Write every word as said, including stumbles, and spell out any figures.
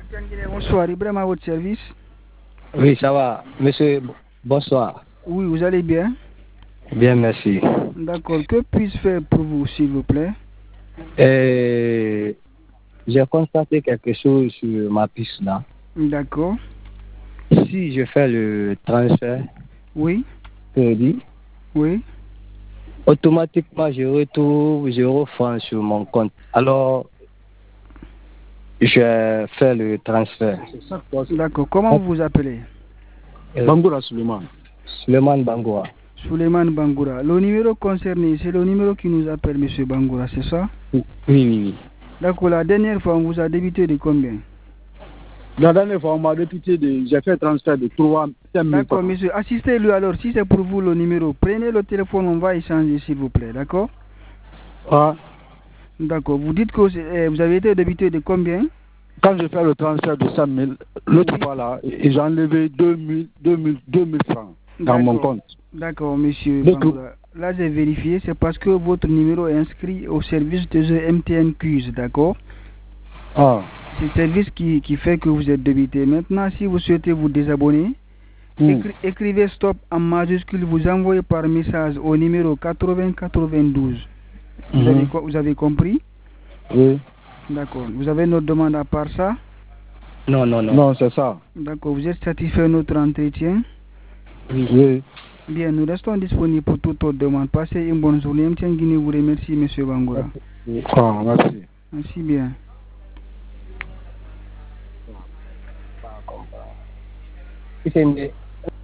Bonsoir, Ibrahim à votre service. Oui, ça va. Monsieur, bonsoir. Oui, vous allez bien? Bien, merci. D'accord. Que puis-je faire pour vous, s'il vous plaît? Euh, j'ai constaté quelque chose sur ma piste là. D'accord. Si je fais le transfert Oui. crédit, Oui. automatiquement je retrouve zéro franc sur mon compte. Alors, je fais le transfert. D'accord. Comment vous vous appelez? Euh, Bangoura Suleiman. Suleiman Bangoura. Suleiman Bangoura. Le numéro concerné, c'est le numéro qui nous appelle, monsieur Bangoura, c'est ça? Oui, oui, oui. D'accord. La dernière fois, on vous a débité de combien? La dernière fois, on m'a débité de. J'ai fait un transfert de trois cinq mille. D'accord, monsieur. Assistez-lui alors. Si c'est pour vous le numéro, prenez le téléphone, on va échanger, s'il vous plaît. D'accord? Ah. D'accord. Vous dites que eh, vous avez été débité de combien? Quand j'ai fait le transfert de cinq mille, l'autre fois là, j'ai enlevé deux mille, deux mille, deux mille francs dans mon compte. D'accord, monsieur Bangoura. Là, j'ai vérifié, c'est parce que votre numéro est inscrit au service de M T N Quiz, d'accord? Ah. C'est le service qui, qui fait que vous êtes débité. Maintenant, si vous souhaitez vous désabonner, mm. écri écrivez stop en majuscule, vous envoyez par message au numéro quatre-vingts quatre-vingt-douze. Vous, mm-hmm. avez, vous avez compris? Oui. D'accord. Vous avez notre demande à part ça? Non, non, non. Non, c'est ça. D'accord. Vous êtes satisfait de notre entretien? Oui. Oui. Bien, nous restons disponibles pour toute autre demande. Passez une bonne journée. M T N Guinée vous remercie, monsieur Bangoura. Ah, merci. Merci bien. C'est